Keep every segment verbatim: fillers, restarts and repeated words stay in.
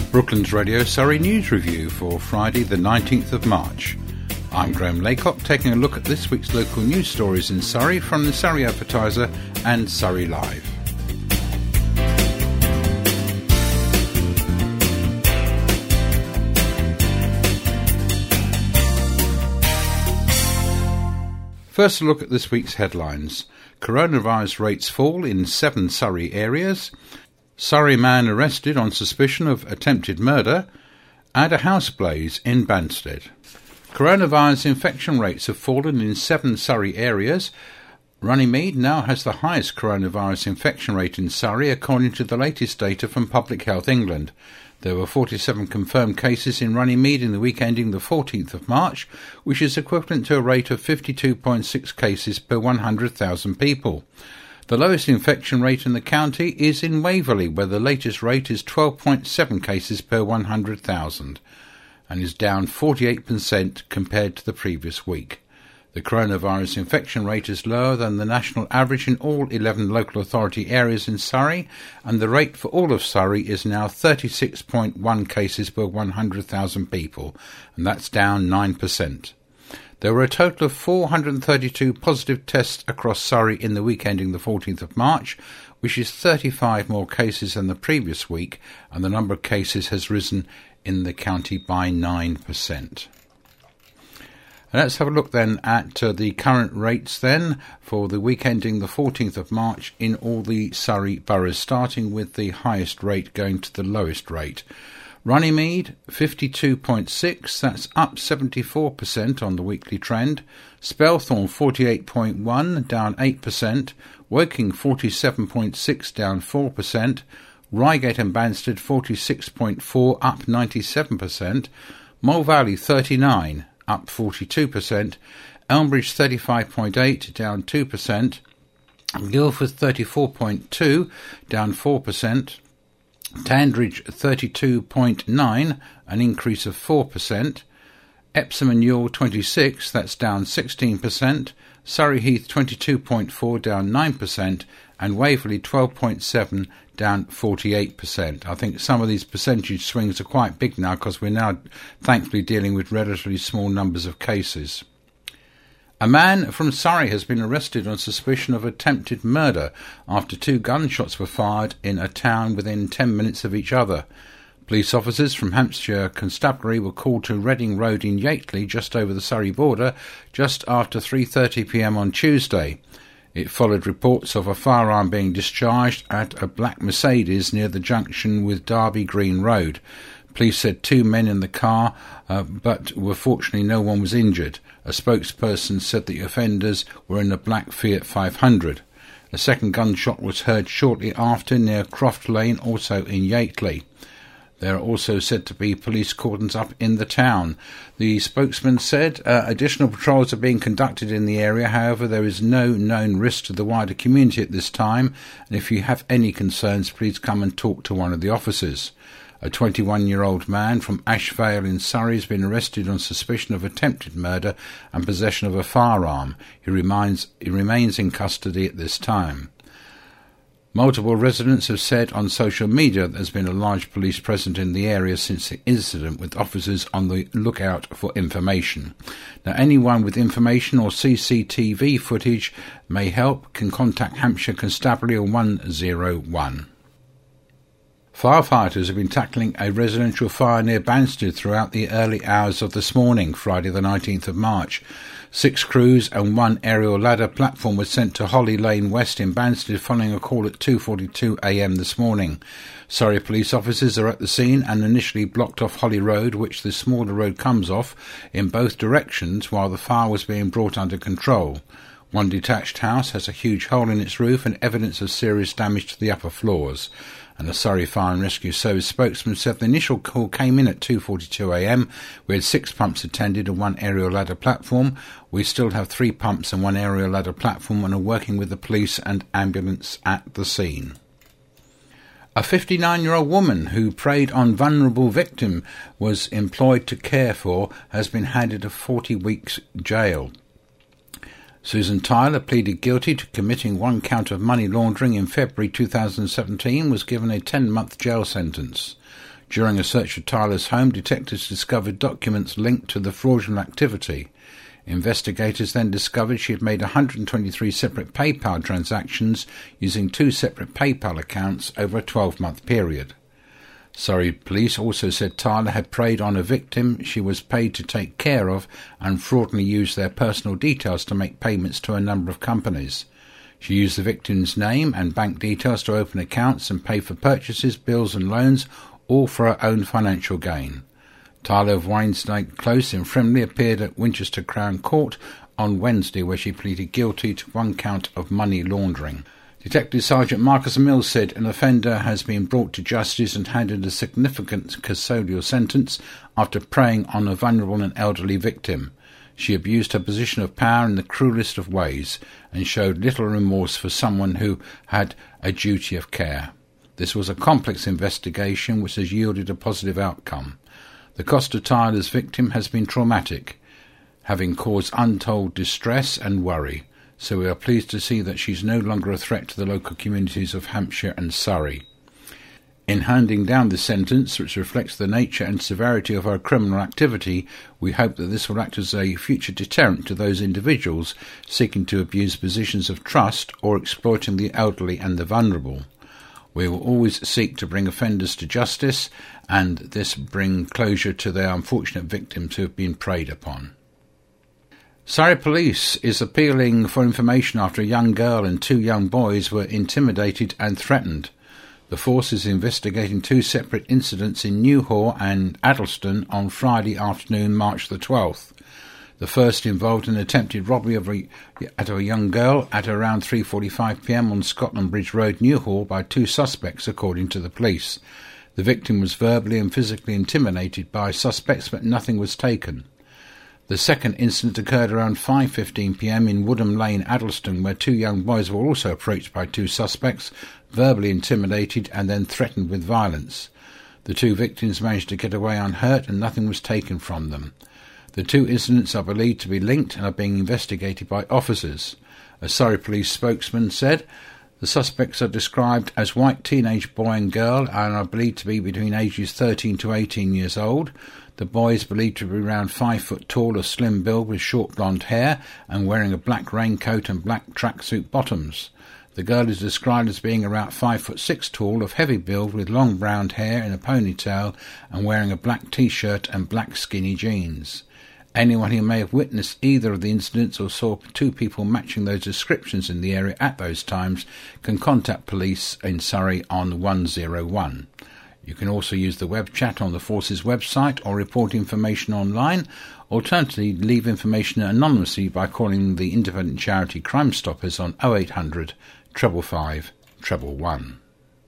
Brooklands Radio Surrey News Review for Friday the nineteenth of March. I'm Graham Laycock, taking a look at this week's local news stories in Surrey from the Surrey Advertiser and Surrey Live. First, a look at this week's headlines. Coronavirus rates fall in seven Surrey areas. Surrey man arrested on suspicion of attempted murder, and a house blaze in Banstead. Coronavirus infection rates have fallen in seven Surrey areas. Runnymede now has the highest coronavirus infection rate in Surrey, according to the latest data from Public Health England. There were forty-seven confirmed cases in Runnymede in the week ending the fourteenth of March, which is equivalent to a rate of fifty-two point six cases per one hundred thousand people. The lowest infection rate in the county is in Waverley, where the latest rate is twelve point seven cases per one hundred thousand, and is down forty-eight percent compared to the previous week. The coronavirus infection rate is lower than the national average in all eleven local authority areas in Surrey, and the rate for all of Surrey is now thirty-six point one cases per one hundred thousand people, and that's down nine percent. There were a total of four hundred thirty-two positive tests across Surrey in the week ending the fourteenth of March, which is thirty-five more cases than the previous week, and the number of cases has risen in the county by nine percent. Let's have a look then at uh, the current rates then for the week ending the fourteenth of March in all the Surrey boroughs, starting with the highest rate going to the lowest rate. Runnymede, fifty-two point six, that's up seventy-four percent on the weekly trend. Spelthorne, forty-eight point one, down eight percent. Woking, forty-seven point six, down four percent. Reigate and Banstead, forty-six point four, up ninety-seven percent. Mole Valley, thirty-nine, up forty-two percent. Elmbridge, thirty-five point eight, down two percent. Guildford, thirty-four point two, down four percent. Tandridge, thirty-two point nine, an increase of four percent. Epsom and Ewell, twenty-six, that's down sixteen percent. Surrey Heath, twenty-two point four, down nine percent. And Waverley, twelve point seven, down forty-eight percent. I think some of these percentage swings are quite big now because we're now thankfully dealing with relatively small numbers of cases. A man from Surrey has been arrested on suspicion of attempted murder after two gunshots were fired in a town within ten minutes of each other. Police officers from Hampshire Constabulary were called to Reading Road in Yateley, just over the Surrey border, just after three thirty p m on Tuesday. It followed reports of a firearm being discharged at a black Mercedes near the junction with Derby Green Road. Police said two men in the car, uh, but were fortunately no one was injured. A spokesperson said the offenders were in a black Fiat five hundred. A second gunshot was heard shortly after near Croft Lane, also in Yateley. There are also said to be police cordons up in the town. The spokesman said uh, additional patrols are being conducted in the area. However, there is no known risk to the wider community at this time, and if you have any concerns, please come and talk to one of the officers. A twenty-one-year-old man from Ashvale in Surrey has been arrested on suspicion of attempted murder and possession of a firearm. He remains, he remains in custody at this time. Multiple residents have said on social media that there's been a large police presence in the area since the incident, with officers on the lookout for information. Now, anyone with information or C C T V footage may help can contact Hampshire Constabulary on one oh one. Firefighters have been tackling a residential fire near Banstead throughout the early hours of this morning, Friday the nineteenth of March. Six crews and one aerial ladder platform was sent to Holly Lane West in Banstead following a call at two forty-two a m this morning. Surrey police officers are at the scene and initially blocked off Holly Road, which the smaller road comes off, in both directions while the fire was being brought under control. One detached house has a huge hole in its roof and evidence of serious damage to the upper floors. And the Surrey Fire and Rescue Service spokesman said the initial call came in at two forty-two a m. We had six pumps attended and one aerial ladder platform. We still have three pumps and one aerial ladder platform and are working with the police and ambulance at the scene. A fifty-nine-year-old woman who preyed on vulnerable victim was employed to care for has been handed a forty weeks jail. Susan Tyler pleaded guilty to committing one count of money laundering in February two thousand seventeen, was given a ten-month jail sentence. During a search of Tyler's home, detectives discovered documents linked to the fraudulent activity. Investigators then discovered she had made one hundred twenty-three separate PayPal transactions using two separate PayPal accounts over a twelve-month period. Surrey police also said Tyler had preyed on a victim she was paid to take care of and fraudulently used their personal details to make payments to a number of companies. She used the victim's name and bank details to open accounts and pay for purchases, bills and loans, all for her own financial gain. Tyler of Winesnake Close in Frimley appeared at Winchester Crown Court on Wednesday, where she pleaded guilty to one count of money laundering. Detective Sergeant Marcus Mills said an offender has been brought to justice and handed a significant custodial sentence after preying on a vulnerable and elderly victim. She abused her position of power in the cruelest of ways and showed little remorse for someone who had a duty of care. This was a complex investigation which has yielded a positive outcome. The cost to Tyler's victim has been traumatic, having caused untold distress and worry, so we are pleased to see that she is no longer a threat to the local communities of Hampshire and Surrey. In handing down this sentence, which reflects the nature and severity of our criminal activity, we hope that this will act as a future deterrent to those individuals seeking to abuse positions of trust or exploiting the elderly and the vulnerable. We will always seek to bring offenders to justice, and this bring closure to their unfortunate victims who have been preyed upon. Surrey Police is appealing for information after a young girl and two young boys were intimidated and threatened. The force is investigating two separate incidents in Newhall and Addlestone on Friday afternoon, March the twelfth. The first involved an attempted robbery of a, at a young girl at around three forty-five p m on Scotland Bridge Road, Newhall, by two suspects, according to the police. The victim was verbally and physically intimidated by suspects, but nothing was taken. The second incident occurred around five fifteen p m in Woodham Lane, Addlestone, where two young boys were also approached by two suspects, verbally intimidated and then threatened with violence. The two victims managed to get away unhurt and nothing was taken from them. The two incidents are believed to be linked and are being investigated by officers. A Surrey Police spokesman said the suspects are described as white teenage boy and girl and are believed to be between ages thirteen to eighteen years old. The boy is believed to be around five foot tall, a slim build with short blonde hair and wearing a black raincoat and black tracksuit bottoms. The girl is described as being about five foot six tall, of heavy build with long brown hair in a ponytail and wearing a black t-shirt and black skinny jeans. Anyone who may have witnessed either of the incidents or saw two people matching those descriptions in the area at those times can contact police in Surrey on one oh one. You can also use the web chat on the Force's website or report information online. Alternatively, leave information anonymously by calling the independent charity Crime Stoppers on oh eight hundred, five five five, one one one.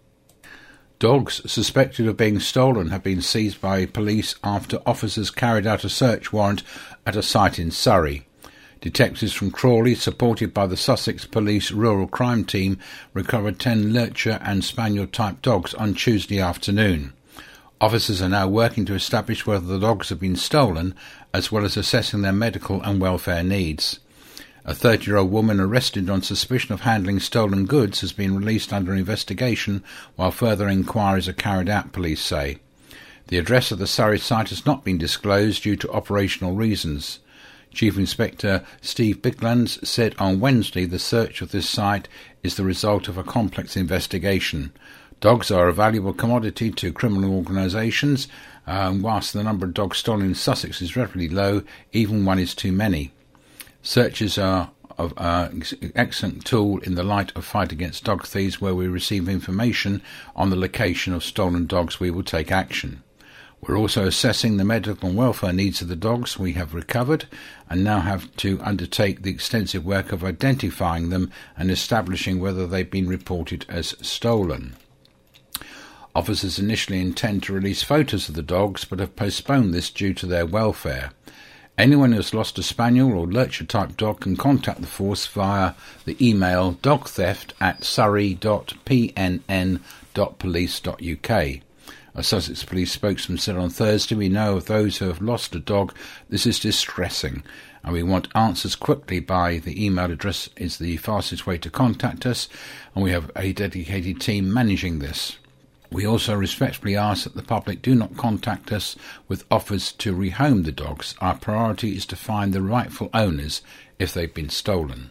Dogs suspected of being stolen have been seized by police after officers carried out a search warrant at a site in Surrey. Detectives from Crawley, supported by the Sussex Police Rural Crime Team, recovered ten Lurcher and Spaniel-type dogs on Tuesday afternoon. Officers are now working to establish whether the dogs have been stolen, as well as assessing their medical and welfare needs. A thirty-year-old woman arrested on suspicion of handling stolen goods has been released under investigation, while further inquiries are carried out, police say. The address of the Surrey site has not been disclosed due to operational reasons. Chief Inspector Steve Biglands said on Wednesday the search of this site is the result of a complex investigation. Dogs are a valuable commodity to criminal organisations, um, whilst the number of dogs stolen in Sussex is relatively low, even one is too many. Searches are of an excellent tool in the light of fight against dog thieves. Where we receive information on the location of stolen dogs, we will take action. We're also assessing the medical and welfare needs of the dogs we have recovered and now have to undertake the extensive work of identifying them and establishing whether they've been reported as stolen. Officers initially intend to release photos of the dogs but have postponed this due to their welfare. Anyone who has lost a Spaniel or Lurcher-type dog can contact the force via the email dogtheft at surrey dot p n n dot police dot u k. A Sussex Police spokesman said on Thursday, "We know of those who have lost a dog. This is distressing, and we want answers quickly by the email address is the fastest way to contact us, and we have a dedicated team managing this." We also respectfully ask that the public do not contact us with offers to rehome the dogs. Our priority is to find the rightful owners if they've been stolen.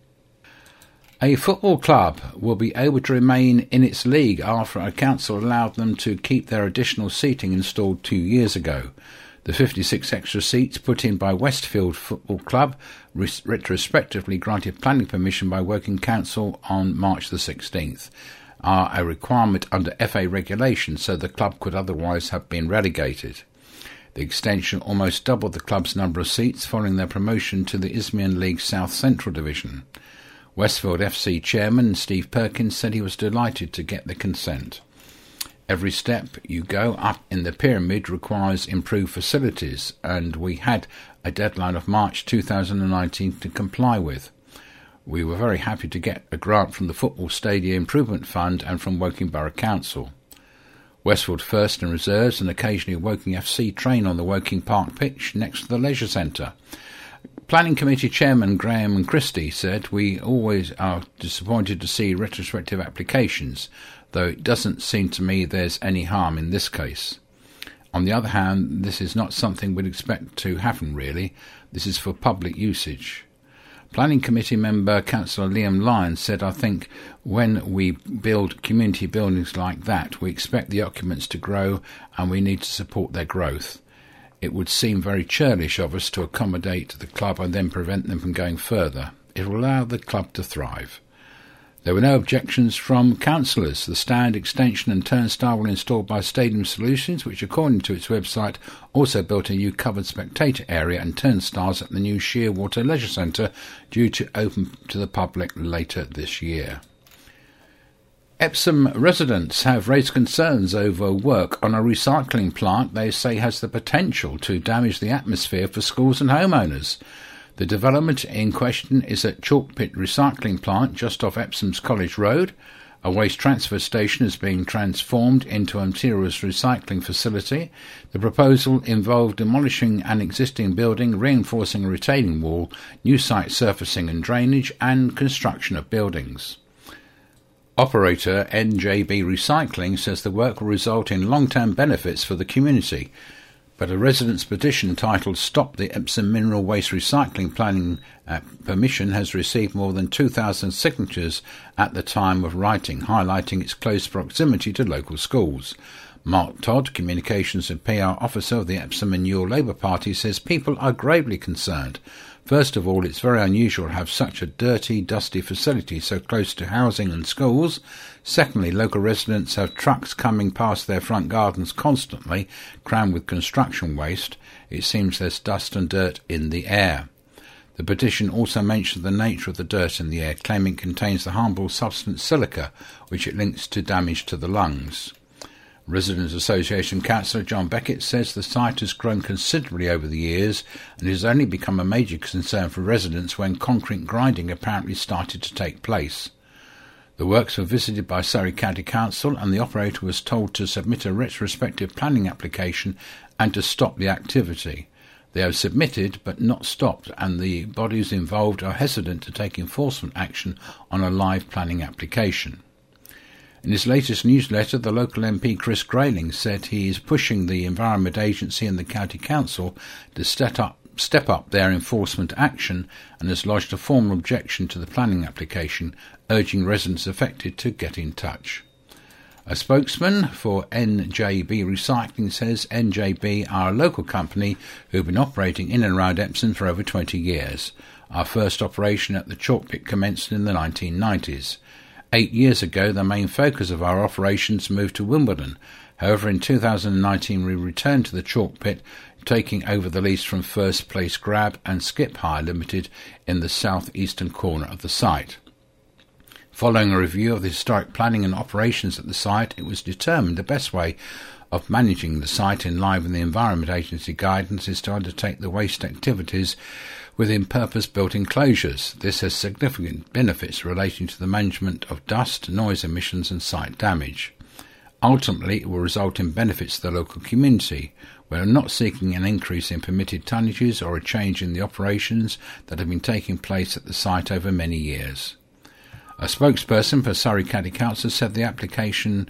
A football club will be able to remain in its league after a council allowed them to keep their additional seating installed two years ago. The fifty-six extra seats put in by Westfield Football Club retrospectively granted planning permission by Woking Council on March the sixteenth. Are a requirement under F A regulation, so the club could otherwise have been relegated. The extension almost doubled the club's number of seats following their promotion to the Isthmian League South Central Division. Westfield F C chairman Steve Perkins said he was delighted to get the consent. Every step you go up in the pyramid requires improved facilities, and we had a deadline of March two thousand nineteen to comply with. We were very happy to get a grant from the Football Stadium Improvement Fund and from Woking Borough Council. Westfield First and Reserves and occasionally Woking F C train on the Woking Park pitch next to the leisure centre. Planning Committee Chairman Graham Christie said, "We always are disappointed to see retrospective applications, though it doesn't seem to me there's any harm in this case. On the other hand, this is not something we'd expect to happen really. This is for public usage." Planning Committee member Councillor Liam Lyons said, "I think when we build community buildings like that, we expect the occupants to grow and we need to support their growth. It would seem very churlish of us to accommodate the club and then prevent them from going further. It will allow the club to thrive." There were no objections from councillors. The stand, extension and turnstile were installed by Stadium Solutions, which according to its website also built a new covered spectator area and turnstiles at the new Shearwater Leisure Centre, due to open to the public later this year. Epsom residents have raised concerns over work on a recycling plant they say has the potential to damage the atmosphere for schools and homeowners. The development in question is at Chalkpit Recycling Plant just off Epsom's College Road. A waste transfer station is being transformed into a materials recycling facility. The proposal involved demolishing an existing building, reinforcing a retaining wall, new site surfacing and drainage, and construction of buildings. Operator N J B Recycling says the work will result in long-term benefits for the community, but a resident's petition titled "Stop the Epsom Mineral Waste Recycling Planning uh, Permission" has received more than two thousand signatures at the time of writing, highlighting its close proximity to local schools. Mark Todd, Communications and P R Officer of the Epsom and Ewell Labour Party, says people are gravely concerned. First of all, it's very unusual to have such a dirty, dusty facility so close to housing and schools. Secondly, local residents have trucks coming past their front gardens constantly, crammed with construction waste. It seems there's dust and dirt in the air. The petition also mentioned the nature of the dirt in the air, claiming it contains the harmful substance silica, which it links to damage to the lungs. Residents Association Councillor John Beckett says the site has grown considerably over the years and has only become a major concern for residents when concrete grinding apparently started to take place. The works were visited by Surrey County Council and the operator was told to submit a retrospective planning application and to stop the activity. They have submitted but not stopped, and the bodies involved are hesitant to take enforcement action on a live planning application. In his latest newsletter, the local M P Chris Grayling said he is pushing the Environment Agency and the County Council to step up, step up their enforcement action, and has lodged a formal objection to the planning application, urging residents affected to get in touch. A spokesman for N J B Recycling says N J B are a local company who have been operating in and around Epsom for over twenty years. Our first operation at the chalk pit commenced in the nineteen nineties. Eight years ago, the main focus of our operations moved to Wimbledon. However, in two thousand nineteen, we returned to the chalk pit, taking over the lease from First Place Grab and Skip Hire Limited in the south-eastern corner of the site. Following a review of the historic planning and operations at the site, it was determined the best way of managing the site in line with the Environment Agency guidance is to undertake the waste activities within purpose-built enclosures. This has significant benefits relating to the management of dust, noise emissions and site damage. Ultimately, it will result in benefits to the local community. We are not seeking an increase in permitted tonnages or a change in the operations that have been taking place at the site over many years. A spokesperson for Surrey County Council said the application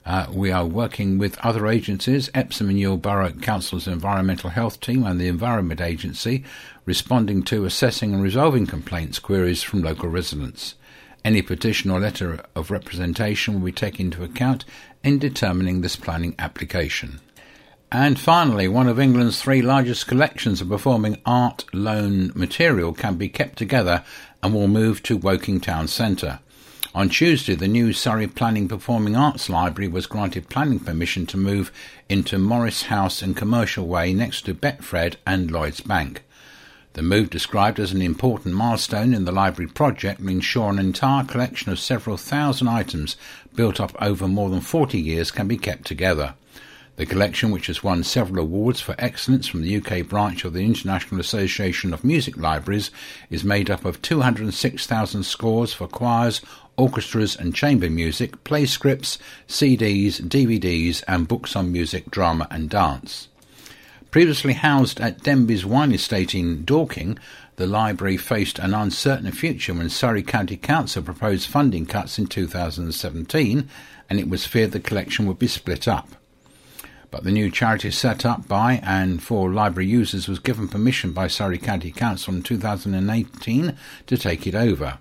Uh, we are working with other agencies, Epsom and Ewell Borough Council's Environmental Health Team and the Environment Agency, responding to assessing and resolving complaints, queries from local residents. Any petition or letter of representation will be taken into account in determining this planning application. And finally, one of England's three largest collections of performing art loan material can be kept together and will move to Woking Town Centre. On Tuesday, the new Surrey Planning Performing Arts Library was granted planning permission to move into Morris House and Commercial Way next to Betfred and Lloyds Bank. The move, described as an important milestone in the library project, will ensure an entire collection of several thousand items built up over more than forty years can be kept together. The collection, which has won several awards for excellence from the U K branch of the International Association of Music Libraries, is made up of two hundred six thousand scores for choirs, orchestras and chamber music, play scripts, C Ds, D V Ds and books on music, drama and dance. Previously housed at Denby's Wine Estate in Dorking, the library faced an uncertain future when Surrey County Council proposed funding cuts in two thousand seventeen, and it was feared the collection would be split up. But the new charity set up by and for library users was given permission by Surrey County Council in two thousand eighteen to take it over.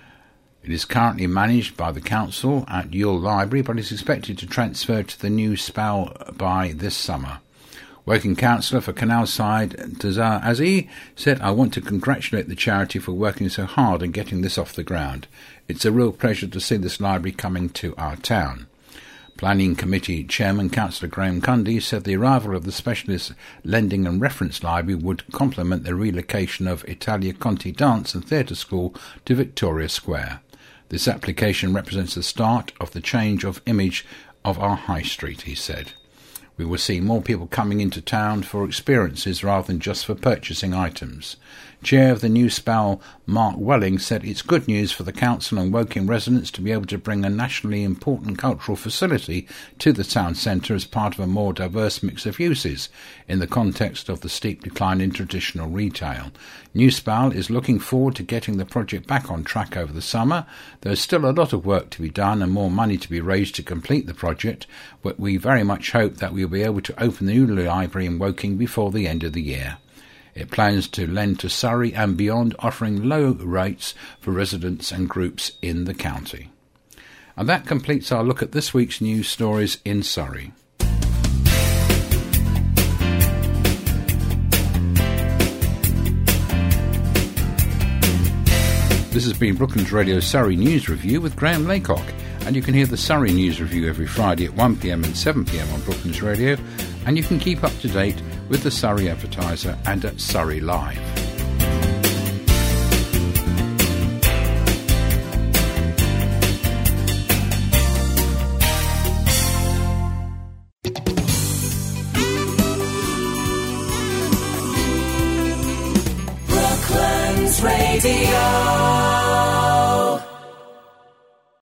It is currently managed by the council at Ewell Library, but is expected to transfer to the new Spal by this summer. Woking Councillor for Canalside, Tazar Azi, said, "I want to congratulate the charity for working so hard and getting this off the ground. It's a real pleasure to see this library coming to our town." Planning Committee Chairman Councillor Graham Cundy said the arrival of the Specialist Lending and Reference Library would complement the relocation of Italia Conti Dance and Theatre School to Victoria Square. This application represents the start of the change of image of our High Street, he said. We will see more people coming into town for experiences rather than just for purchasing items. Chair of the new Spal, Mark Welling, said it's good news for the council and Woking residents to be able to bring a nationally important cultural facility to the town centre as part of a more diverse mix of uses in the context of the steep decline in traditional retail. New Spal is looking forward to getting the project back on track over the summer. There is still a lot of work to be done and more money to be raised to complete the project, but we very much hope that we will be able to open the new library in Woking before the end of the year. It plans to lend to Surrey and beyond, offering low rates for residents and groups in the county. And that completes our look at this week's news stories in Surrey. This has been Brooklands Radio Surrey News Review with Graham Laycock, and you can hear the Surrey News Review every Friday at one p m and seven p m on Brooklands Radio, and you can keep up to date with the Surrey Advertiser and at Surrey Live. Brooklands Radio.